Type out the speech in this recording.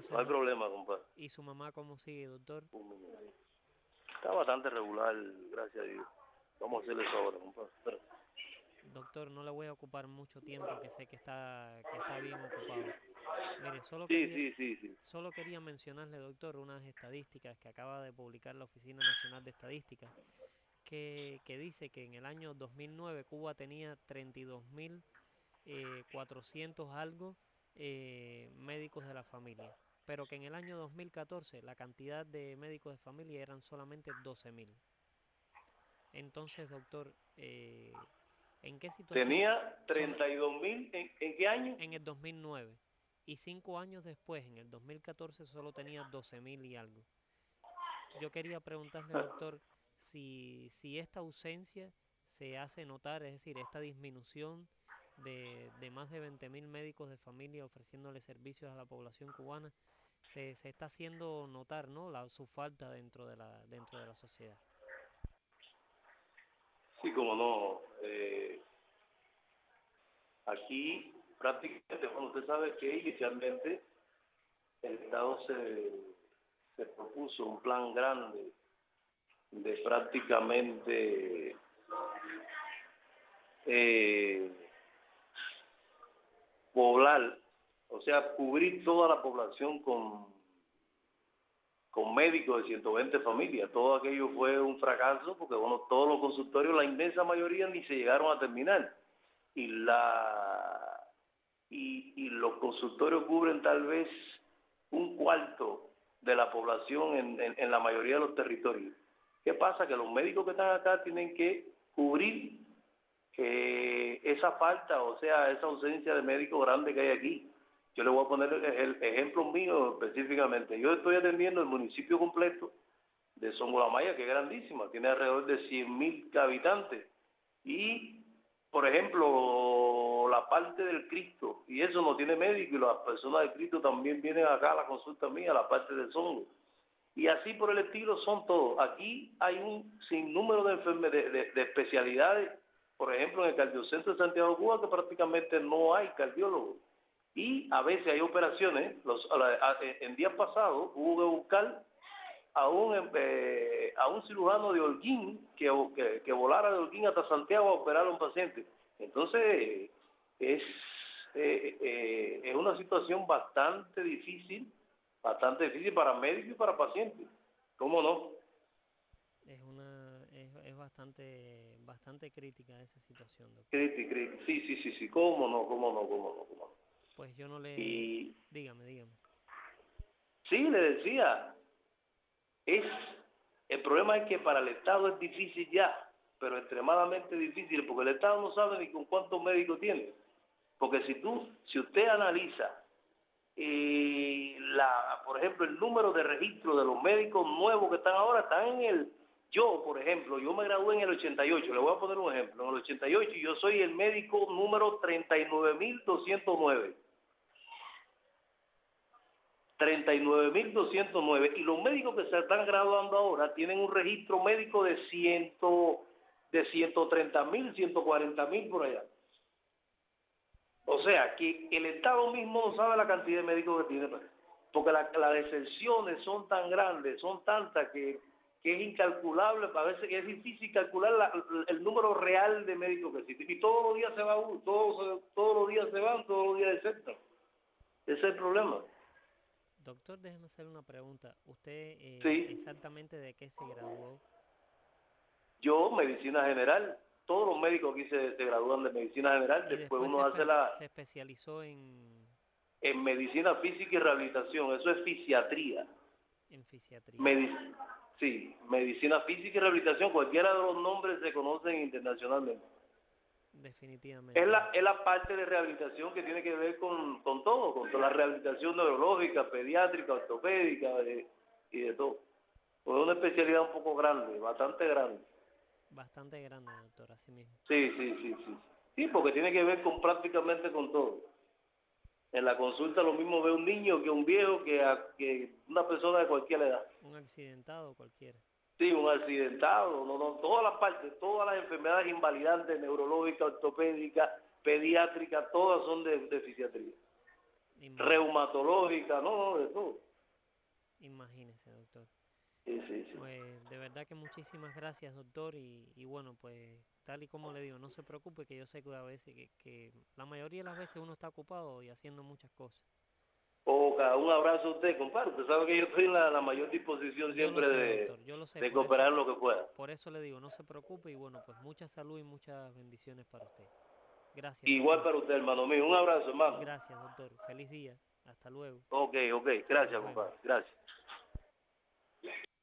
No Entonces, hay problema, compadre. ¿y su mamá cómo sigue, doctor? Está bastante regular, gracias a Dios. Vamos a hacerle eso ahora, compadre. Espera. Doctor, no le voy a ocupar mucho tiempo, que sé que está bien ocupado. Mire, Sí, sí, sí, sí. solo quería mencionarle, doctor, unas estadísticas que acaba de publicar la Oficina Nacional de Estadística, que dice que en el año 2009 Cuba tenía 32.400 algo médicos de la familia, pero que en el año 2014 la cantidad de médicos de familia eran solamente 12.000. Entonces, doctor, ¿en qué situación Tenía solo 32.000, ¿en qué año? en el 2009? Y 5 años después, en el 2014, solo tenía 12.000 y algo. Yo quería preguntarle, doctor, si esta ausencia se hace notar, es decir, esta disminución de más de 20.000 médicos de familia ofreciéndole servicios a la población cubana, se está haciendo notar, ¿no? Su falta dentro de la sociedad. Sí, como no. Aquí prácticamente, bueno, usted sabe que inicialmente el Estado se propuso un plan grande de prácticamente eh, poblar, o sea, cubrir toda la población con médicos de 120 familias. Todo aquello fue un fracaso porque, bueno, todos los consultorios, la inmensa mayoría, ni se llegaron a terminar. Y y los consultorios cubren tal vez un cuarto de la población en la mayoría de los territorios. ¿Qué pasa? Que los médicos que están acá tienen que cubrir esa falta, o sea, esa ausencia de médicos grande que hay aquí. Yo le voy a poner el ejemplo mío específicamente. Yo estoy atendiendo el municipio completo de Songolamaya, que es grandísima, tiene alrededor de 100.000 habitantes. Y, por ejemplo, la parte del Cristo, y eso no tiene médico, y las personas del Cristo también vienen acá a la consulta mía, a la parte del Songo. Y así por el estilo son todos. Aquí hay un sinnúmero de especialidades, por ejemplo, en el cardiocentro de Santiago de Cuba, que prácticamente no hay cardiólogos. Y a veces hay operaciones, en días pasados hubo que buscar a un cirujano de Holguín que volara de Holguín hasta Santiago a operar a un paciente. Entonces, es, es una situación bastante difícil para médicos y para pacientes. ¿Cómo no? Es bastante crítica esa situación, doctor. Sí, sí, sí, sí, cómo no, cómo no, cómo no, cómo no. Pues yo no le... Y Dígame, dígame. sí, le decía, es el problema es que para el Estado es difícil ya, pero extremadamente difícil, porque el Estado no sabe ni con cuántos médicos tiene. Porque si usted analiza por ejemplo, el número de registros de los médicos nuevos que están ahora, están yo, por ejemplo, yo me gradué en el 88, le voy a poner un ejemplo, en el 88 yo soy el médico número 39.209. 39.209, y los médicos que se están graduando ahora tienen un registro médico de 130.000, 140.000 por allá. O sea, que el Estado mismo no sabe la cantidad de médicos que tiene, porque las excepciones son tan grandes, son tantas que es incalculable, a veces es difícil calcular el número real de médicos que existen. Y todos los días se va uno, todos los días se van, todos los días desertan. Ese es el problema. Doctor, déjeme hacer una pregunta. ¿Usted Sí, exactamente de qué se graduó? yo, medicina general, todos los médicos aquí se gradúan de medicina general, Y después después uno hace se especializó en medicina física y rehabilitación, eso es fisiatría. en fisiatría. Medic sí, medicina física y rehabilitación, cualquiera de los nombres se conocen internacionalmente. Definitivamente. Es la parte de rehabilitación que tiene que ver con todo, con toda la rehabilitación neurológica, pediátrica, ortopédica y de todo. Es una especialidad un poco grande, bastante grande. Bastante grande, doctor, así mismo. Sí, sí, sí, sí. Sí, porque tiene que ver con prácticamente con todo. En la consulta lo mismo ve un niño que un viejo que una persona de cualquier edad. Un accidentado cualquiera. Sí, un accidentado, no, no, todas las partes, todas las enfermedades invalidantes, neurológicas, ortopédicas, pediátricas, todas son de fisiatría. reumatológica, no, de todo. Imagínese, doctor. Sí, sí, sí. Pues de verdad que muchísimas gracias, doctor, y bueno, pues tal y como le digo, no se preocupe, que yo sé que a veces, que la mayoría de las veces uno está ocupado y haciendo muchas cosas. Oca, un abrazo a usted, compadre. Usted sabe que yo estoy en la mayor disposición Yo lo siempre sé, doctor, yo lo sé, de cooperar en lo que pueda. por eso le digo, no se preocupe y bueno, pues mucha salud y muchas bendiciones para usted. Gracias, Igual doctor. para usted, hermano mío. Un abrazo, hermano. Gracias, doctor. Feliz día. Hasta luego. Ok, ok. Nos Gracias, vemos. compadre. Gracias.